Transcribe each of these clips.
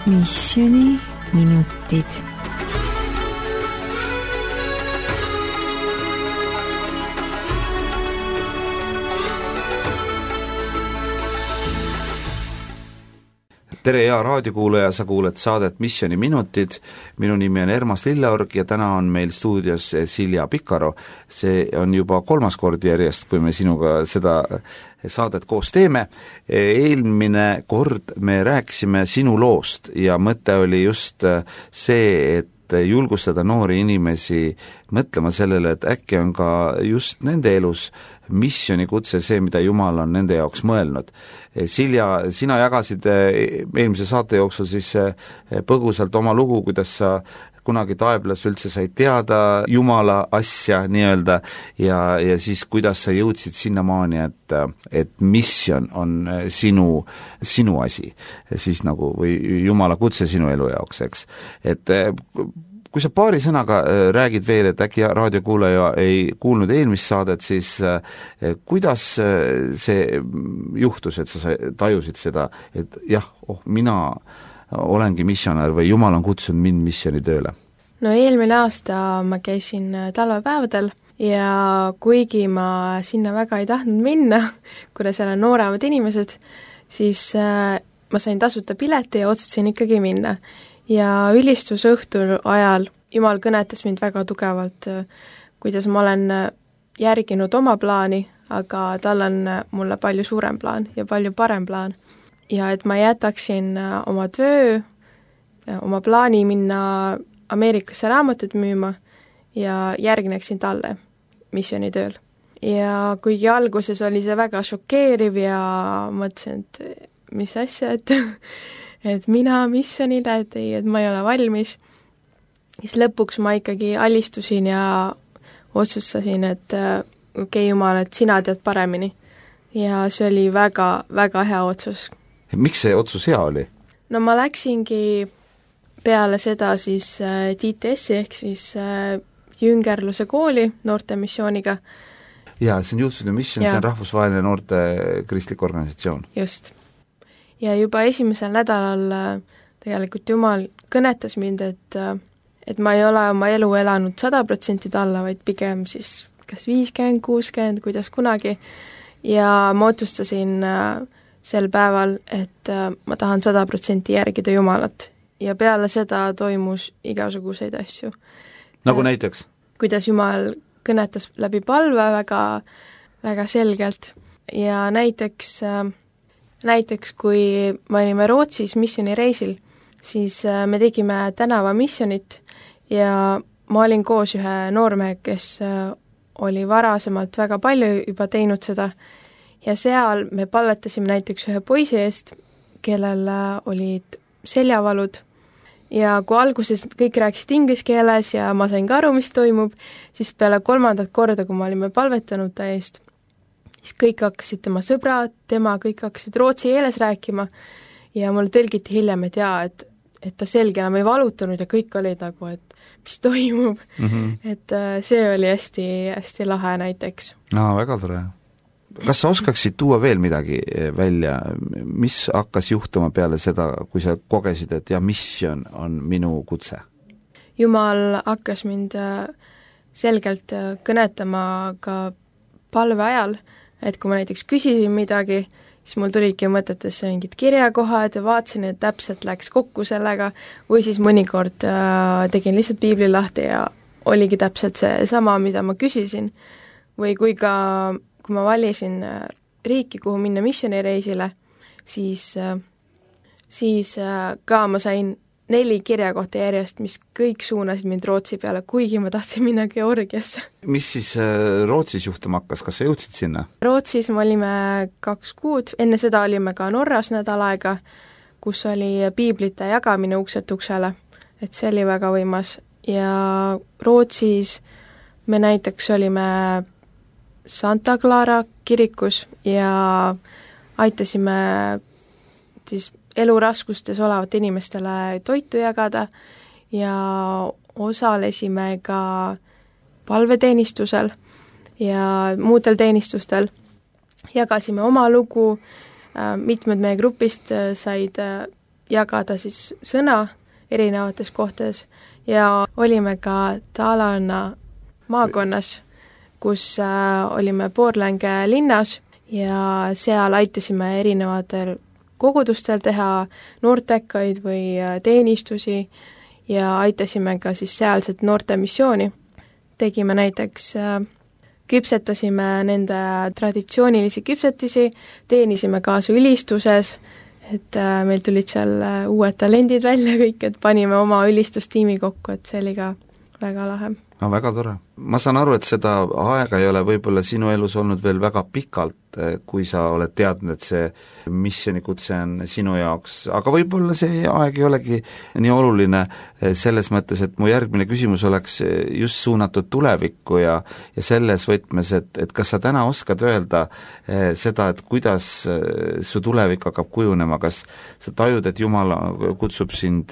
Missioni minutid. Tere, hea raadiokuulaja, sa kuuled saadet Missioni minutid. Minu nimi on Ermas Lilleorg ja täna on meil stuudios Silja Pikaro. See on juba 3. kord järjest, kui me sinuga seda saadet koos teeme. Eelmine kord me rääkisime sinu loost ja mõte oli just see, et julgustada noori inimesi mõtlema sellele, et äkki on ka just nende elus missionikutse see, mida Jumal on nende jaoks mõelnud. Silja, sina jagasid eelmise saate jooksul siis põgusalt oma lugu, kuidas sa kunagi Taeblas üldse said teada Jumala asja nii-öelda ja siis kuidas sa jõudsid sinnamaani, et missioon on sinu asi, siis nagu, või Jumala kutse sinu elu jaoks, eks. Et kui sa paari sõnaga räägid veel, et äkki raadiokuulaja ei kuulnud eelmist saadet, siis kuidas see juhtus, et sa tajusid seda, et jah, mina olengi missionär või Jumal on kutsunud mind missionitööle? No eelmine aasta ma käisin talvepäevadel ja kuigi ma sinna väga ei tahtnud minna, kuna seal on nooremad inimesed, siis ma sain tasuta pileti ja otsustasin ikkagi minna. Ja ülistusõhtul ajal Jumal kõnetas mind väga tugevalt, kuidas ma olen järginud oma plaani, aga tal on mulle palju suurem plaan ja palju parem plaan. Ja et ma jätaksin oma töö, oma plaani minna Ameerikasse raamatut müüma ja järgneksin talle missionitööl. Ja kuigi alguses oli see väga šokeeriv ja mõtlesin, et mis asja, et mina missionile, et ma ei ole valmis, siis lõpuks ma ikkagi alistusin ja otsustasin, et okei, Jumal, et sina tead paremini. Ja see oli väga, väga hea otsus. Miks see otsus hea oli? No ma läksingi peale seda siis TTS-i ehk siis jüngerluse kooli noorte missiooniga. Jaa, see on Youth for the Mission, see on rahvusvaheline noorte kristlik organisatsioon. Just. Ja juba esimesel nädalal tegelikult Jumal kõnetas mind, et ma ei ole oma elu elanud 100% talle, vaid pigem siis kas 50, 60, kuidas kunagi. Ja ma otsustasin sel päeval, et ma tahan 100% järgida Jumalat. Ja peale seda toimus igasuguseid asju. Nagu näiteks? Kuidas Jumal kõnetas läbi palve väga, väga selgelt. Ja näiteks kui me olime Rootsis missionireisil, siis me tegime tänavamissionit ja ma olin koos ühe noormehe, kes oli varasemalt väga palju juba teinud seda ja seal me palvetasime näiteks ühe poisi eest, kellel olid seljavalud ja kui alguses kõik rääkisid inglise keeles ja ma sain ka aru, mis toimub, siis peale 3. korda, kui me olime palvetanud ta eest, siis kõik hakkasid tema sõbrad, kõik hakkasid rootsi keeles rääkima ja mulle tõlgiti hiljem, et jaa, et ta selge enam ei valutanud ja kõik olid nagu, et mis toimub. Et see oli hästi, hästi lahe näiteks. Väga tore. Kas sa oskaksid tuua veel midagi välja, mis hakkas juhtuma peale seda, kui sa kogesid, et missioon on minu kutse? Jumal hakkas mind selgelt kõnetama ka palve ajal, et kui ma näiteks küsisin midagi, siis mul tulidki mõtetesse mingid kirjakohad ja vaatasin, et täpselt läks kokku sellega, või siis mõnikord tegin lihtsalt piibli lahti ja oligi täpselt see sama, mida ma küsisin. Või kui ma valisin riiki, kuhu minna missionireisile, siis ka ma sain 4 kirjakohta järjest, mis kõik suunasid mind Rootsi peale, kuigi ma tahtsin minna Georgiasse. Mis siis Rootsis juhtuma hakkas, kas sa jõudsid sinna? Rootsis me olime 2 kuud, enne seda olime ka Norras nädal aega, kus oli piiblite jagamine ukselt uksele, et see oli väga võimas. Ja Rootsis me näiteks olime Santa Clara kirikus ja aitasime siis eluraskustes olevate inimestele toitu jagada ja osalesime ka palveteenistusel ja muudel teenistustel. Jagasime oma lugu, mitmed meie grupist said jagada siis sõna erinevates kohtades ja olime ka Dalarna maakonnas, kus olime Borlänge linnas ja seal aitasime erinevatel kogudustel teha noortekaid või teenistusi ja aitasime ka siis sealset noortemissiooni. Tegime näiteks, küpsetasime nende traditsioonilisi küpsetisi, teenisime kaasa ülistuses, et meil tulid seal uued talendid välja kõik, et panime oma ülistustiimi kokku, et see oli ka väga lahe. No, väga tore. Ma saan aru, et seda aega ei ole võib-olla sinu elus olnud veel väga pikalt, kui sa oled teadnud, et see missionikutse on sinu jaoks, aga võib-olla see aeg ei olegi nii oluline selles mõttes, et mu järgmine küsimus oleks just suunatud tulevikku ja selles võtmes, et kas sa täna oskad öelda seda, et kuidas su tulevik hakkab kujunema, kas sa tajud, et Jumal kutsub sind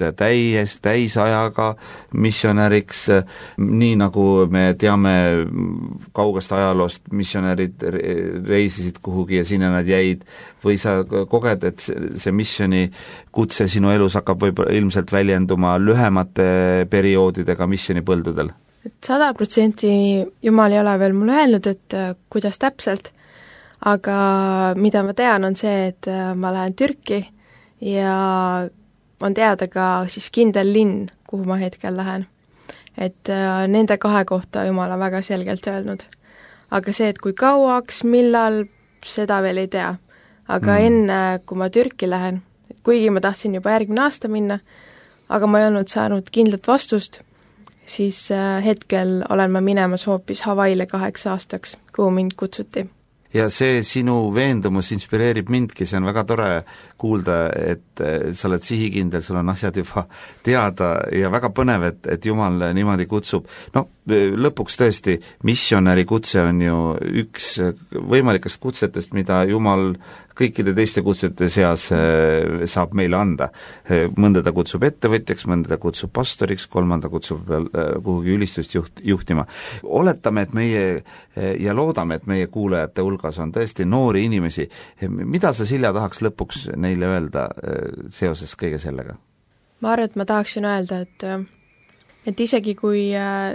täisajaga missionäriks, nii nagu me teame kaugest ajaloost, missionärid reisisid kuhugi ja sinna nad jäid, või sa koged, et see missioni kutse sinu elus hakkab võib-olla ilmselt väljenduma lühemate perioodidega missionipõldudel? 100% Jumal ei ole veel mulle öelnud, et kuidas täpselt, aga mida ma tean, on see, et ma lähen Türki ja on teada ka siis kindel linn, kuhu ma hetkel lähen. Et nende kahe kohta Jumal on väga selgelt öelnud. Aga see, et kui kauaks, millal, seda veel ei tea. Aga enne, kui ma Türki lähen, kuigi ma tahtsin juba järgmine aasta minna, aga ma ei olnud saanud kindlat vastust, siis hetkel olen ma minemas hoopis Hawaiile 8 aastaks, kuhu mind kutsuti. Ja see sinu veendumus inspireerib mindki, see on väga tore kuulda, et sa oled sihikindel, sul on asjad juba teada ja väga põnev, et Jumal niimoodi kutsub. No lõpuks tõesti, missionäri kutse on ju üks võimalikest kutsetest, mida Jumal kõikide teiste kutsete seas saab meile anda. Mõnda ta kutsub ettevõtjaks, mõnda ta kutsub pastoriks, kolmanda kutsub kuhugi ülistust juhtima. Oletame, et meie ja loodame, et meie kuulajate hulgas on tõesti noori inimesi. Mida sa, Silja, tahaks lõpuks neile öelda seoses kõige sellega? Ma arvan, et ma tahaksin öelda, et isegi kui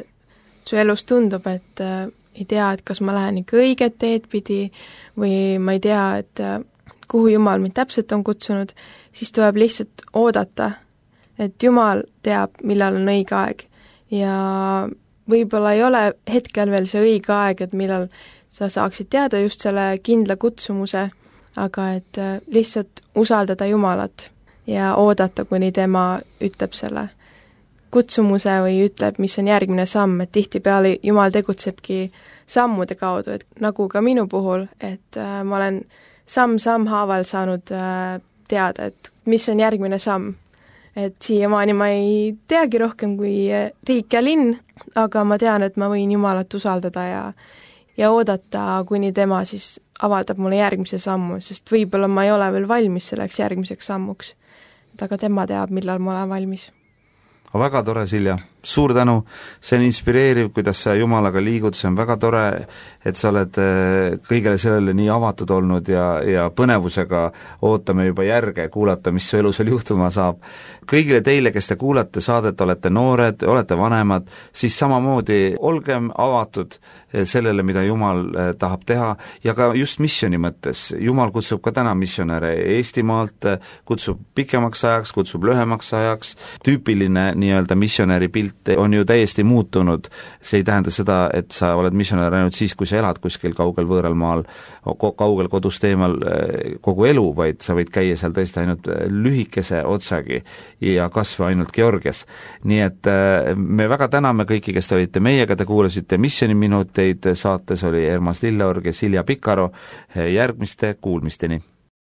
su elus tundub, et ei tea, et kas ma lähen ikka õiget teed pidi või ma ei tea, et kuhu Jumal mind täpselt on kutsunud, siis tuleb lihtsalt oodata, et Jumal teab, millal on õige aeg. Ja võib-olla ei ole hetkel veel see õige aeg, et millal sa saaksid teada just selle kindla kutsumuse, aga et lihtsalt usaldada Jumalat ja oodata, kuni tema ütleb selle kutsumuse või ütleb, mis on järgmine samm, et tihtipeale Jumal tegutsebki sammude kaudu, et nagu ka minu puhul, et ma olen samm haaval saanud teada, et mis on järgmine samm. Et siiamaani ma ei teagi rohkem kui riik ja linn, aga ma tean, et ma võin Jumalat usaldada ja oodata, kuni tema siis avaldab mulle järgmise sammu, sest võib-olla ma ei ole veel valmis selleks järgmiseks sammuks. Aga tema teab, millal ma olen valmis. Väga tore, Silja. Suur tänu, see on inspireeriv, kuidas sa Jumalaga liigud, see on väga tore, et sa oled kõigele sellele nii avatud olnud ja põnevusega ootame juba järge kuulata, mis su elus veel juhtuma saab. Kõigile teile, kes te kuulate saadet, olete noored, olete vanemad, siis samamoodi olgem avatud sellele, mida Jumal tahab teha ja ka just missioni mõttes. Jumal kutsub ka täna missionäre Eestimaalt, kutsub pikemaks ajaks, kutsub lühemaks ajaks, tüüpiline nii-öelda missionäri pilt on ju täiesti muutunud. See ei tähenda seda, et sa oled missionär ainult siis, kui sa elad kuskil kaugel võõral maal, kaugel kodust eemal kogu elu, vaid sa võid käia seal tõesti ainult lühikese otsagi ja kas või ainult Georgias. Nii et me väga täname kõiki, kes te olite meiega, te kuulasite missioniminuteid, saates oli Ermas Lilleorg ja Silja Pikaro. Järgmiste kuulmisteni!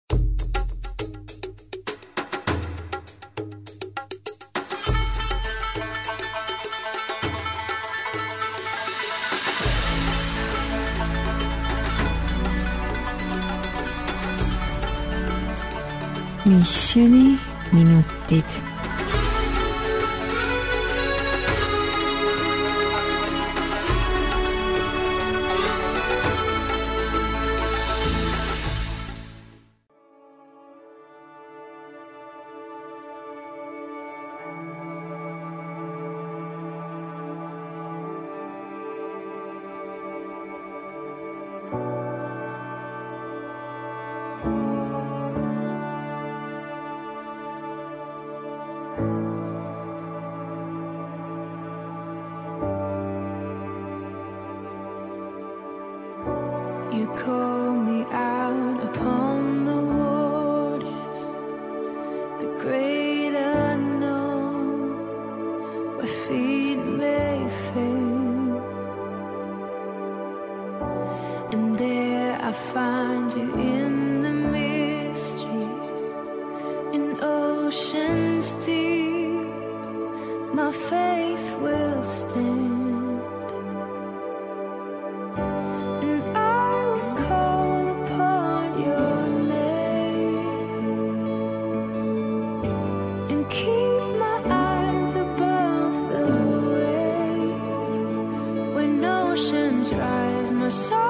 Missioniminutid. great unknown, where feet may fail. And there I find you in the mystery, in oceans deep, my faith will stand. And I will call upon your name and keep my eyes above the waves. When oceans rise, my soul